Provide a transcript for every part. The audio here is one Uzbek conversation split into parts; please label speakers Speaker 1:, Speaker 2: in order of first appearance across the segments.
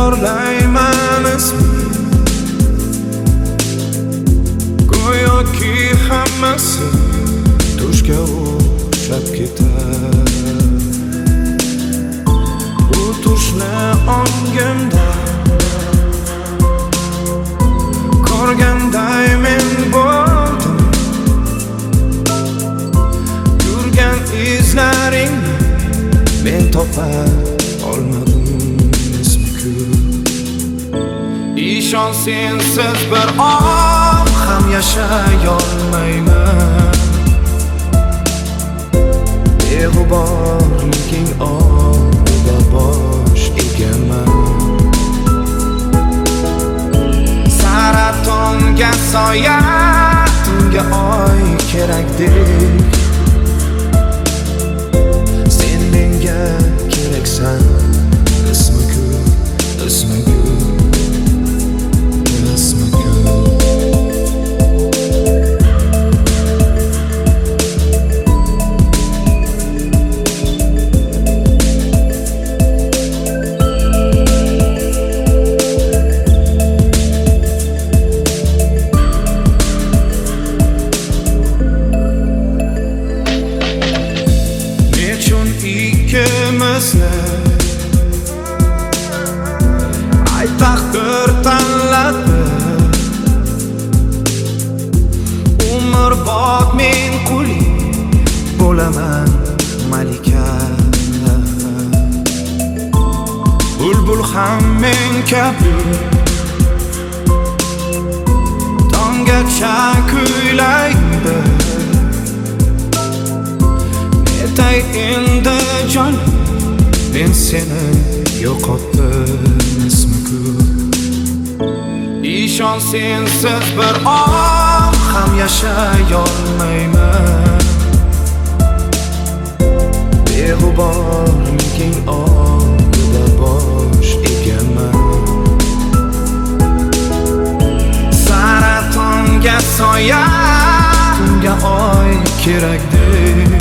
Speaker 1: takrorlayman ismini, go'yoki hammasi tushga o'xshab ketar. Bu tushni ongimda ko'rganday men bo'ldim. Yurgan izlaringni men topa olmadim. İshon, sensiz bir on ham yashayolmayman. Beg'uborliging oldida bosh egaman. Saratonga soya, tunga oy kerakdek. Sen menga keraksan, ismi ko'p, ismi ko'p. İkimizni ay taqdir tanladi. Umrbod men quling bo'laman malika. Bulbul ham men kabi tonggacha kuylaydi. Netay endi jon, men seni yo'qotdim, ismi ko'p. Ishon, sensiz bir on ham yashayolmayman. Beg'uborliging oldida bosh egaman. Saratonga soya, tunga oy kerakdek.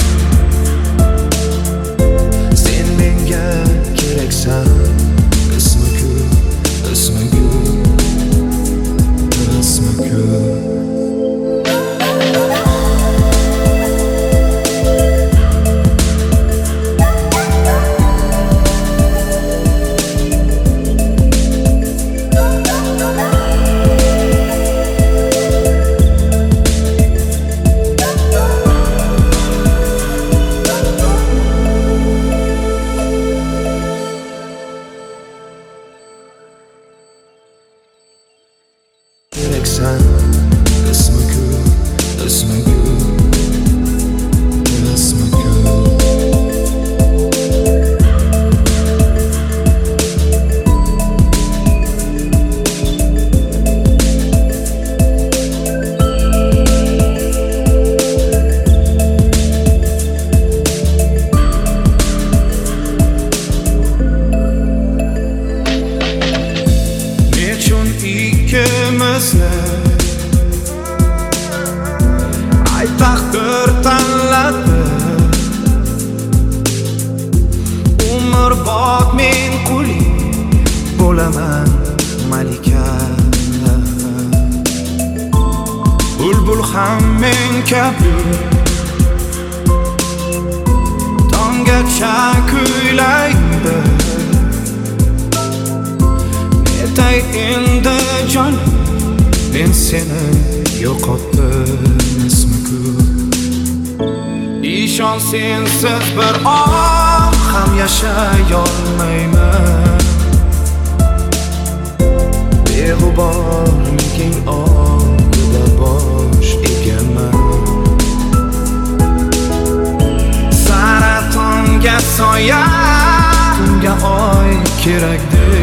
Speaker 1: Keraksan, ismi ko'p, ismi ko'p, ismi ko'p. Keraksan, ismi ko'p, ismi ko'p, ismi ko'p. Nechun ikkimizni ay taqdir tanladi. Umrbod men quling bo'laman malika. Bulbul ham men kabi tonggacha kuylaydi. Netay endi jon, men seni yo'qotdim, ismi ko'p. Ishon, sensiz bir on ham yashayolmayman. Beg'uborliging oldida bosh egaman. Saratonga soya, tunga oy kerakdek.